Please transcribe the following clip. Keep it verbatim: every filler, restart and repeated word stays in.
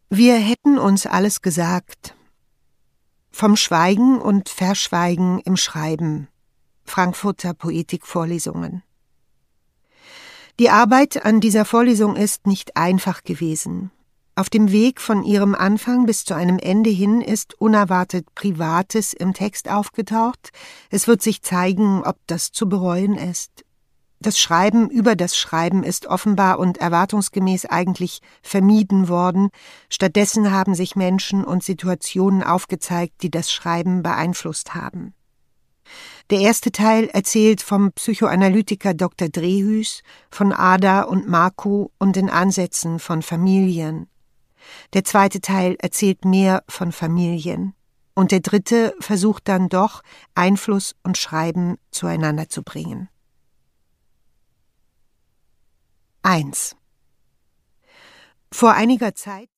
Wir hätten uns alles gesagt. Vom Schweigen und Verschweigen im Schreiben. Frankfurter Poetikvorlesungen. Die Arbeit an dieser Vorlesung ist nicht einfach gewesen. Auf dem Weg von ihrem Anfang bis zu einem Ende hin ist unerwartet Privates im Text aufgetaucht. Es wird sich zeigen, ob das zu bereuen ist. Das Schreiben über das Schreiben ist offenbar und erwartungsgemäß eigentlich vermieden worden. Stattdessen haben sich Menschen und Situationen aufgezeigt, die das Schreiben beeinflusst haben. Der erste Teil erzählt vom Psychoanalytiker Doktor Drehhüs, von Ada und Marco und den Ansätzen von Familien. Der zweite Teil erzählt mehr von Familien. Und der dritte versucht dann doch, Einfluss und Schreiben zueinander zu bringen. eins. Vor einiger Zeit